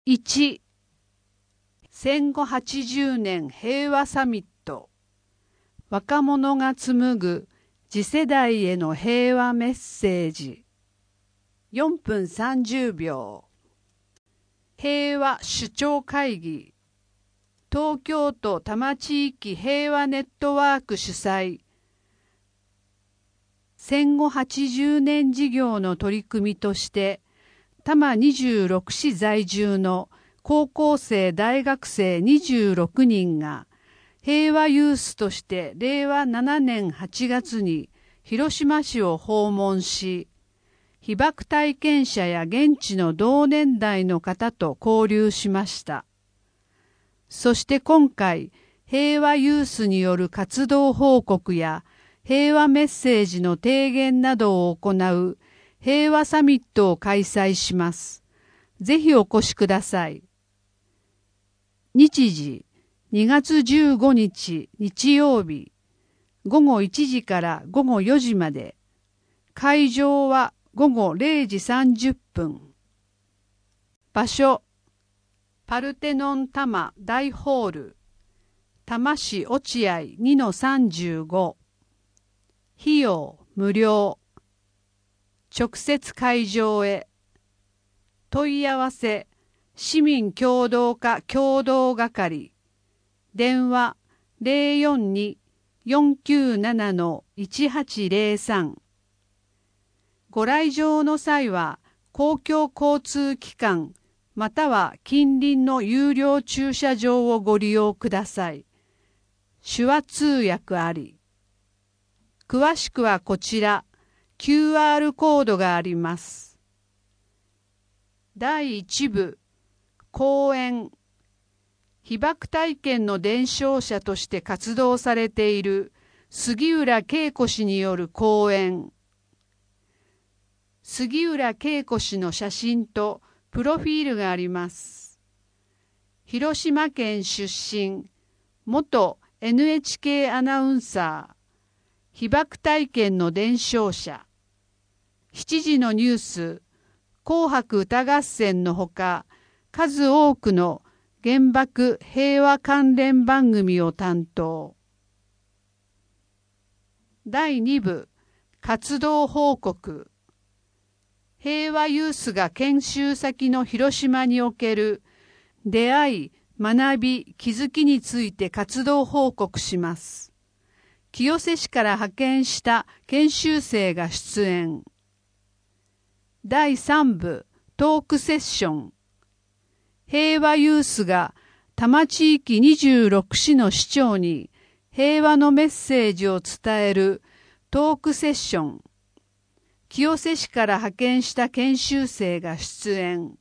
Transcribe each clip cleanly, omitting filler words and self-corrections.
1、戦後80年平和サミット。若者が紡ぐ次世代への平和メッセージ。4分30秒。平和首長会議。東京都多摩地域平和ネットワーク主催。戦後80年事業の取り組みとして、多摩26市在住の高校生大学生26人が平和ユースとして令和7年8月に広島市を訪問し、被爆体験者や現地の同年代の方と交流しました。そして今回、平和ユースによる活動報告や平和メッセージの提言などを行う平和サミットを開催します。ぜひお越しください。日時、2月15日日曜日、午後1時から午後4時まで。会場は午後0時30分。場所、パルテノン多摩大ホール、多摩市落合 2-35。費用無料。直接会場へ。問い合わせ、市民協同課協同係。電話042-497-1803。ご来場の際は、公共交通機関または近隣の有料駐車場をご利用ください。手話通訳あり。詳しくはこちら、QR コードがあります。第1部、講演。被爆体験の伝承者として活動されている杉浦恵子氏による講演。杉浦恵子氏の写真とプロフィールがあります。広島県出身、元 NHK アナウンサー、被爆体験の伝承者。7時のニュース、紅白歌合戦のほか、数多くの原爆平和関連番組を担当。第2部、活動報告。平和ユースが研修先の広島における出会い、学び、気づきについて活動報告します。清瀬市から派遣した研修生が出演。第3部トークセッション。平和ユースが多摩地域26市の市長に平和のメッセージを伝えるトークセッション。清瀬市から派遣した研修生が出演。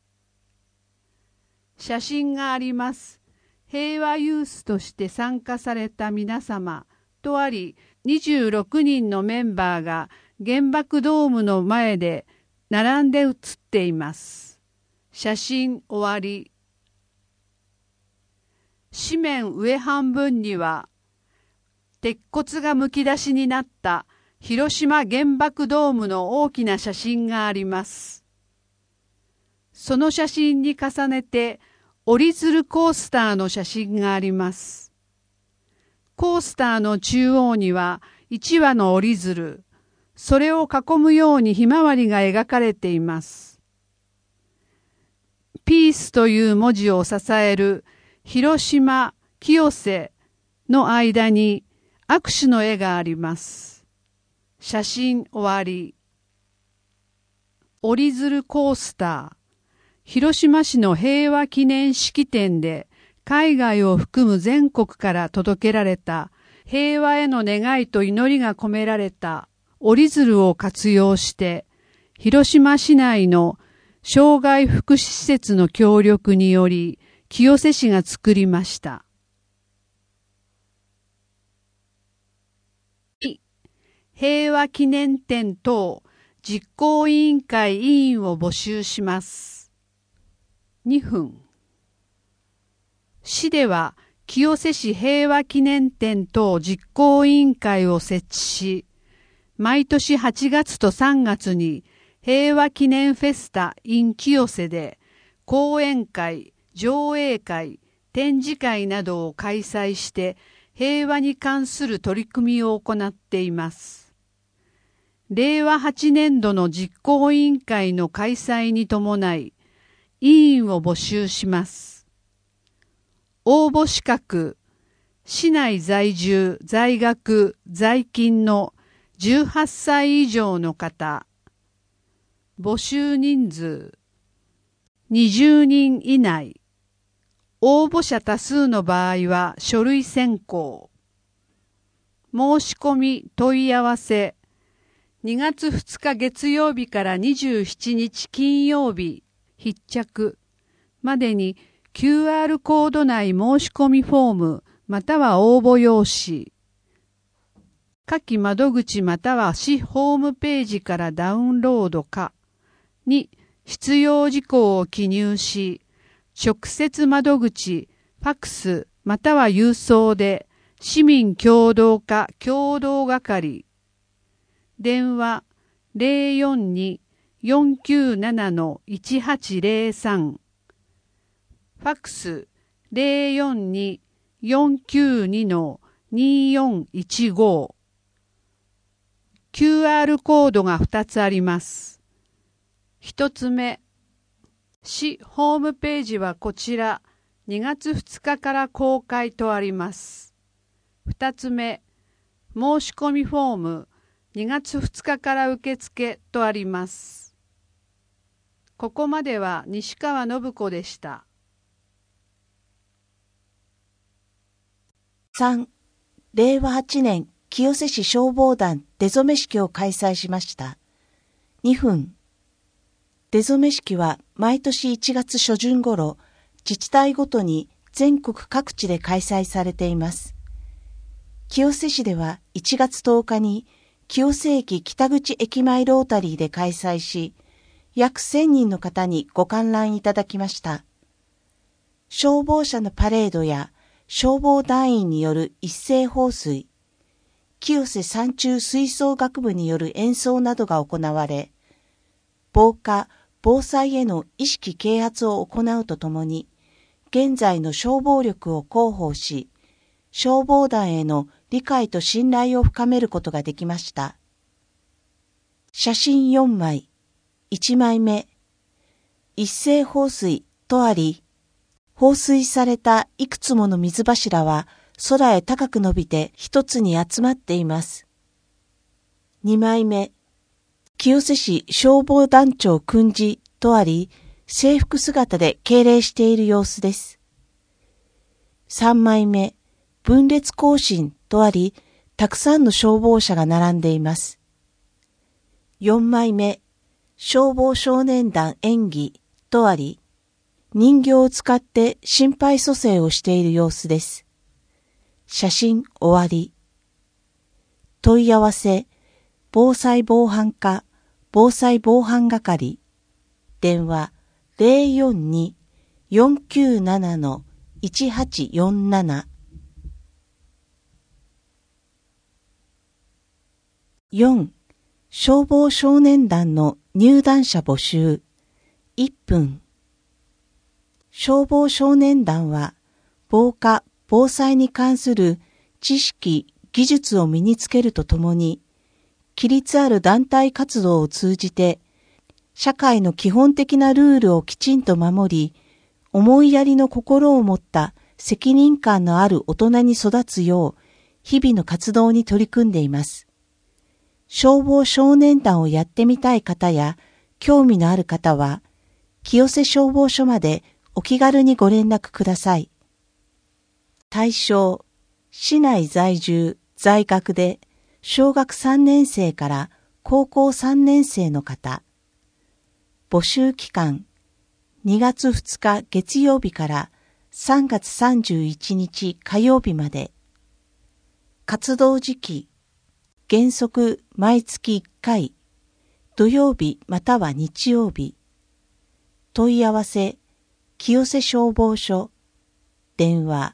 写真があります。平和ユースとして参加された皆様とあり、26人のメンバーが原爆ドームの前で並んで写っています。写真終わり。紙面上半分には、鉄骨がむき出しになった広島原爆ドームの大きな写真があります。その写真に重ねて、折り鶴コースターの写真があります。コースターの中央には1羽の折り鶴、それを囲むようにひまわりが描かれています。ピースという文字を支える広島、清瀬の間に握手の絵があります。写真終わり。折り鶴コースター。広島市の平和記念式典で海外を含む全国から届けられた平和への願いと祈りが込められた折り鶴を活用して広島市内の障害福祉施設の協力により清瀬市が作りました。平和記念展等実行委員会委員を募集します。2分。市では清瀬市平和記念展等実行委員会を設置し、毎年8月と3月に平和記念フェスタ in 清瀬で講演会、上映会、展示会などを開催して平和に関する取り組みを行っています。令和8年度の実行委員会の開催に伴い、委員を募集します。応募資格、市内在住、在学、在勤の18歳以上の方。募集人数、20人以内。応募者多数の場合は書類選考。申し込み問い合わせ。2月2日月曜日から27日金曜日必着までに QR コード内申し込みフォームまたは応募用紙。下記窓口または市ホームページからダウンロードかに必要事項を記入し、直接窓口、ファクスまたは郵送で市民協働課協同係電話 042-497-1803 ファクス 042-492-2415 QR コードが2つあります。1つ目、市ホームページはこちら2月2日から公開とあります。2つ目、申し込みフォーム2月2日から受付とあります。ここまでは西川信子でした。 3. 令和8年清瀬市消防団出初め式を開催しました。2分。出初め式は毎年1月初旬頃、自治体ごとに全国各地で開催されています。清瀬市では1月10日に清瀬駅北口駅前ロータリーで開催し、約1000人の方にご観覧いただきました。消防車のパレードや消防団員による一斉放水、清瀬山中吹奏楽部による演奏などが行われ、防火・防災への意識啓発を行うとともに、現在の消防力を広報し、消防団への理解と信頼を深めることができました。写真4枚、1枚目、一斉放水とあり、放水されたいくつもの水柱は空へ高く伸びて一つに集まっています。2枚目、清瀬市消防団長訓示とあり、制服姿で敬礼している様子です。3枚目、分列行進とあり、たくさんの消防車が並んでいます。4枚目、消防少年団演技とあり、人形を使って心肺蘇生をしている様子です。写真終わり。問い合わせ、防災防犯課、防災防犯係、電話042-497-1847 4. 消防少年団の入団者募集1分。消防少年団は防火・防災に関する知識・技術を身につけるとともに、規律ある団体活動を通じて社会の基本的なルールをきちんと守り、思いやりの心を持った責任感のある大人に育つよう日々の活動に取り組んでいます。消防少年団をやってみたい方や興味のある方は、清瀬消防署までお気軽にご連絡ください。対象、市内在住、在学で小学3年生から高校3年生の方。募集期間、2月2日月曜日から3月31日火曜日まで。活動時期、原則毎月1回、土曜日または日曜日。問い合わせ、清瀬消防署、電話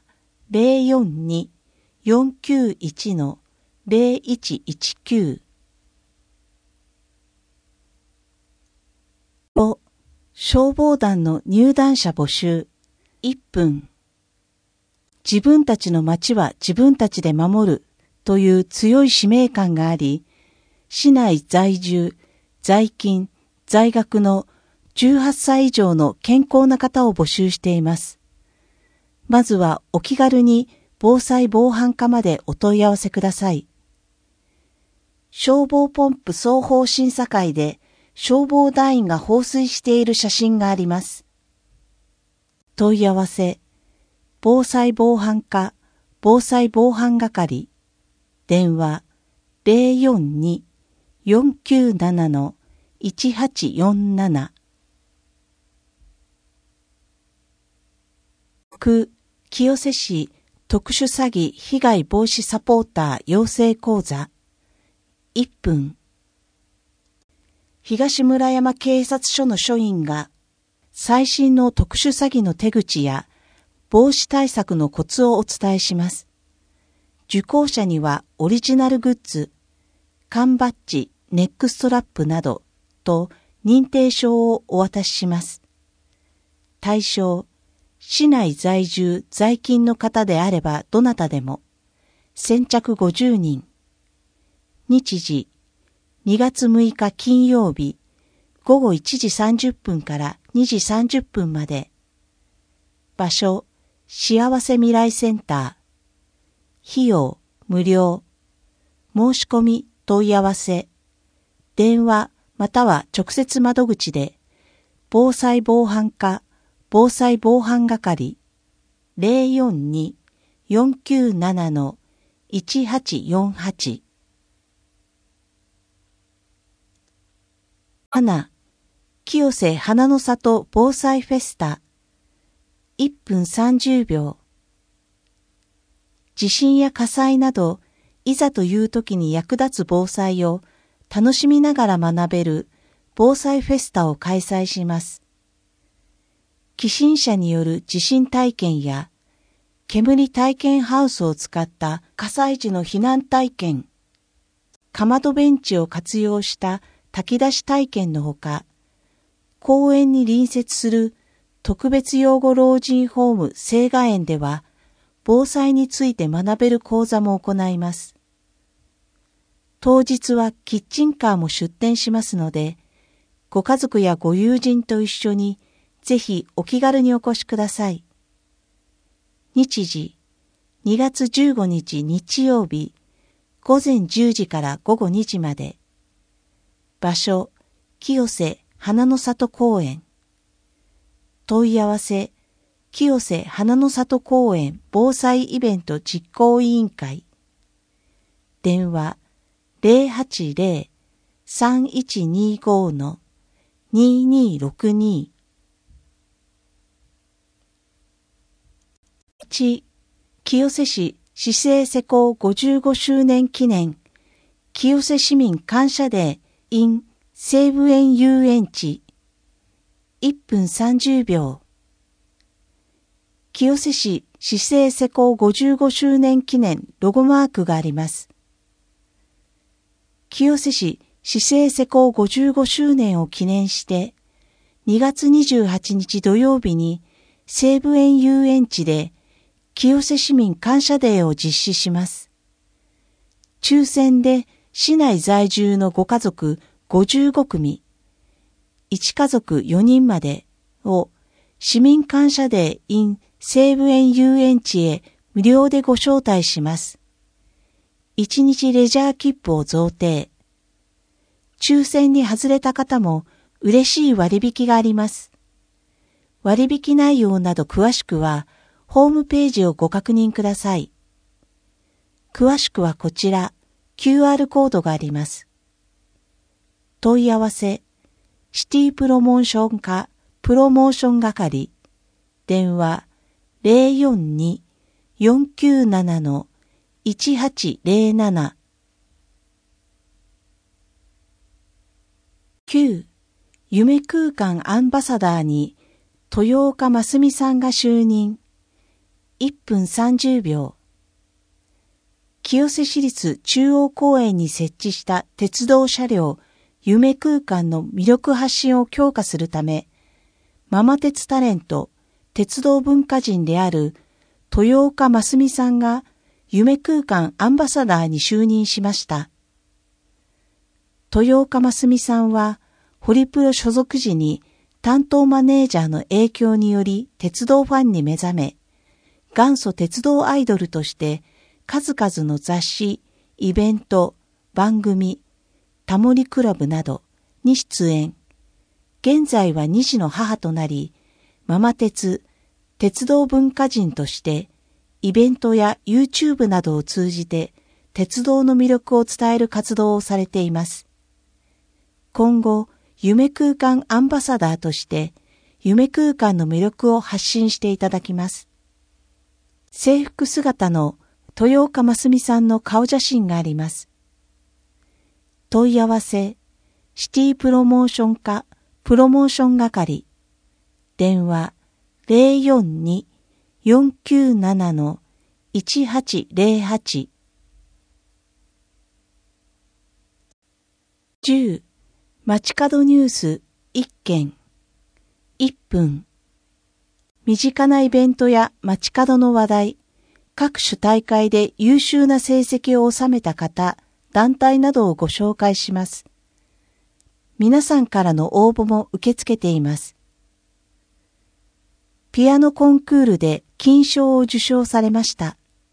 042-491-0119。5. 消防団の入団者募集。1分。自分たちの町は自分たちで守るという強い使命感があり、市内在住、在勤、在学の18歳以上の健康な方を募集しています。まずはお気軽に防災防犯課までお問い合わせください。消防ポンプ双方審査会で消防団員が放水している写真があります。問い合わせ、防災防犯課、防災防犯係、電話 042-497-1847。区清瀬市特殊詐欺被害防止サポーター養成講座。1分。東村山警察署の署員が最新の特殊詐欺の手口や防止対策のコツをお伝えします。受講者にはオリジナルグッズ、缶バッジ、ネックストラップなどと認定証をお渡しします。対象、市内在住在勤の方であればどなたでも、先着50人。日時、2月6日金曜日、午後1時30分から2時30分まで。場所、幸せ未来センター。費用、無料。申し込み、問い合わせ。電話または直接窓口で、防災防犯課、防災防犯係 042-497-1848。花、清瀬花の里防災フェスタ。1分30秒。地震や火災など、いざという時に役立つ防災を楽しみながら学べる防災フェスタを開催します。起震者による地震体験や、煙体験ハウスを使った火災時の避難体験、かまどベンチを活用した炊き出し体験のほか、公園に隣接する特別養護老人ホーム清雅園では、防災について学べる講座も行います。当日はキッチンカーも出店しますので、ご家族やご友人と一緒にぜひお気軽にお越しください。日時、2月15日日曜日、午前10時から午後2時まで。場所、清瀬花の里公園。問い合わせ、清瀬花の里公園防災イベント実行委員会。電話 080-3125-2262。1、清瀬市市政施行55周年記念清瀬市民感謝デー in 西武園遊園地。1分30秒。清瀬市市政施行55周年記念ロゴマークがあります。清瀬市市政施行55周年を記念して、2月28日土曜日に西武園遊園地で清瀬市民感謝デーを実施します。抽選で市内在住のご家族55組、1家族4人までを市民感謝デー in 西武園遊園地へ無料でご招待します。1日レジャー切符を贈呈。抽選に外れた方も嬉しい割引があります。割引内容など詳しくはホームページをご確認ください。詳しくはこちら QR コードがあります。問い合わせ、シティプロモーション課プロモーション係、電話 042-497-1807。9、夢空間アンバサダーに豊岡真澄さんが就任。1分30秒。清瀬市立中央公園に設置した鉄道車両夢空間の魅力発信を強化するため、 ママ鉄タレント、鉄道文化人である豊岡真澄さんが夢空間アンバサダーに就任しました。豊岡真澄さんは、ホリプロ所属時に担当マネージャーの影響により鉄道ファンに目覚め、元祖鉄道アイドルとして数々の雑誌、イベント、番組、タモリクラブなどに出演。現在は2児の母となり、ママ鉄、鉄道文化人として、イベントや YouTube などを通じて鉄道の魅力を伝える活動をされています。今後、夢空間アンバサダーとして、夢空間の魅力を発信していただきます。制服姿の豊岡真澄さんの顔写真があります。問い合わせ、シティプロモーション課プロモーション係、電話042-497-1808 10街角ニュース1件1分身近なイベントや街角の話題、各種大会で優秀な成績を収めた方、団体などをご紹介します。皆さんからの応募も受け付けています。ピアノコンクールで金賞を受賞されました。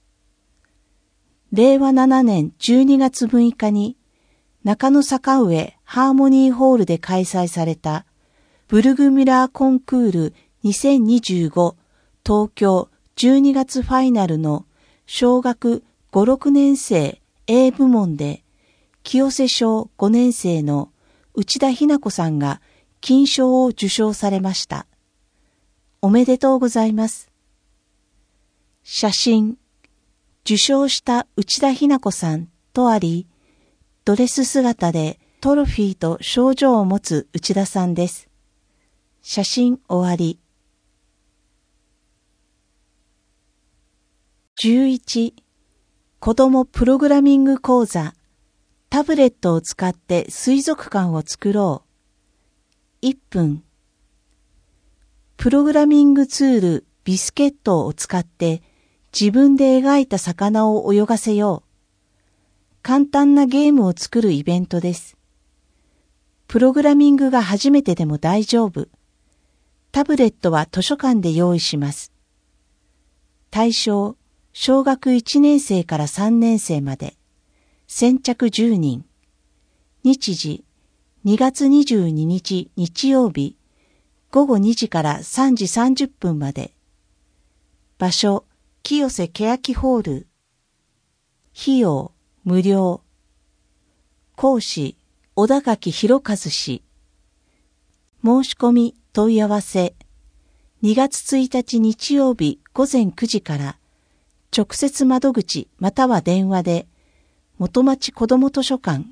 令和7年12月6日に中野坂上ハーモニーホールで開催されたブルグミュラーコンクール2025東京12月ファイナルの小学5、6年生 A 部門で清瀬小5年生の内田ひな子さんが金賞を受賞されました。おめでとうございます。写真、受賞した内田ひな子さんとあり、ドレス姿でトロフィーと賞状を持つ内田さんです。写真終わり。11. 子どもプログラミング講座。タブレットを使って水族館を作ろう。1分。プログラミングツールビスケットを使って自分で描いた魚を泳がせよう。簡単なゲームを作るイベントです。プログラミングが初めてでも大丈夫。タブレットは図書館で用意します。対象、小学1年生から3年生まで。先着10人。日時、2月22日日曜日、午後2時から3時30分まで。場所、清瀬欅ホール。費用、無料。講師、小田垣弘和氏。申し込み、問い合わせ。2月1日日曜日午前9時から、直接窓口または電話で、元町子ども図書館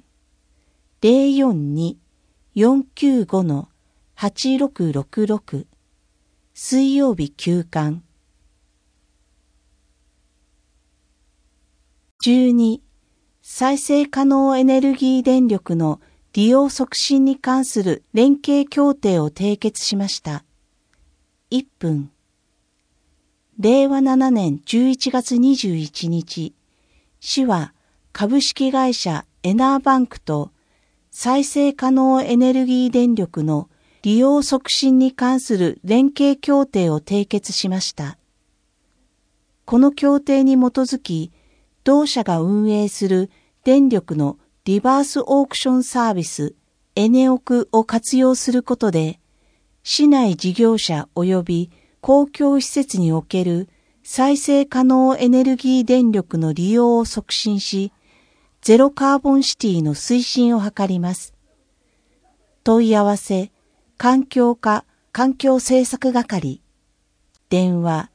042-495-8666 水曜日休館。12. 再生可能エネルギー電力の利用促進に関する連携協定を締結しました。1分。令和7年11月21日、市は株式会社エナーバンクと再生可能エネルギー電力の利用促進に関する連携協定を締結しました。この協定に基づき、同社が運営する電力のリバースオークションサービスエネオクを活用することで、市内事業者及び公共施設における再生可能エネルギー電力の利用を促進し、ゼロカーボンシティの推進を図ります。問い合わせ、環境課環境政策係。電話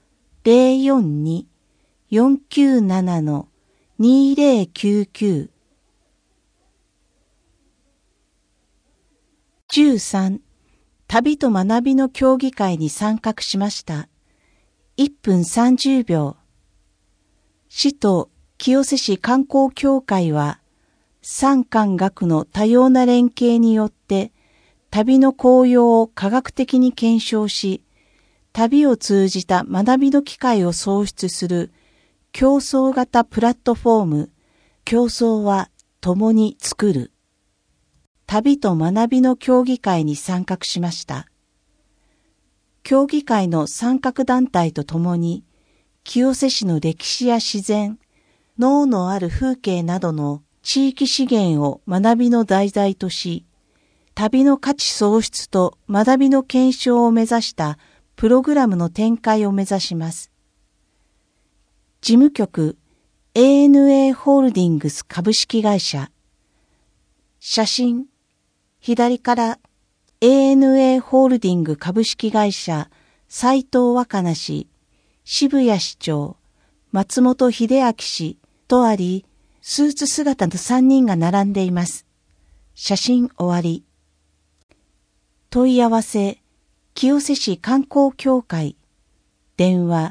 042-497-2099。13. 旅と学びの協議会に参画しました。1分30秒。市と清瀬市観光協会は、産官学の多様な連携によって、 旅の効用を科学的に検証し、旅を通じた学びの機会を創出する競争型プラットフォーム、競争は共に作る。旅と学びの協議会に参画しました。協議会の参画団体と共に、清瀬市の歴史や自然、能のある風景などの地域資源を学びの題材とし、旅の価値創出と学びの検証を目指したプログラムの展開を目指します。事務局 ANA ホールディングス株式会社。写真、左から ANA ホールディング株式会社斉藤若菜氏、渋谷市長、松本秀明氏とあり、スーツ姿の3人が並んでいます。写真終わり。問い合わせ、清瀬市観光協会。電話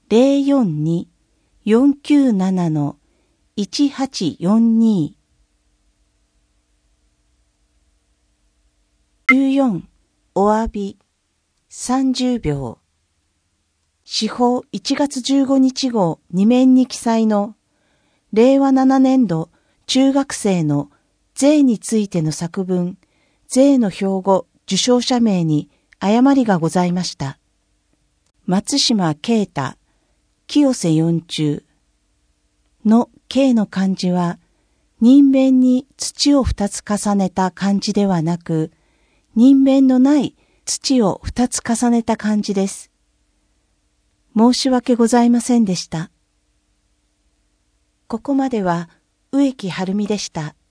042-497-1842。14. お詫び。30秒。司法1月15日号2面に記載の令和7年度中学生の税についての作文、税の標語受賞者名に誤りがございました。松島啓太、清瀬四中の啓の漢字は人弁に土を2つ重ねた漢字ではなく、人弁のない土を2つ重ねた漢字です。申し訳ございませんでした。ここまでは植木はるみでした。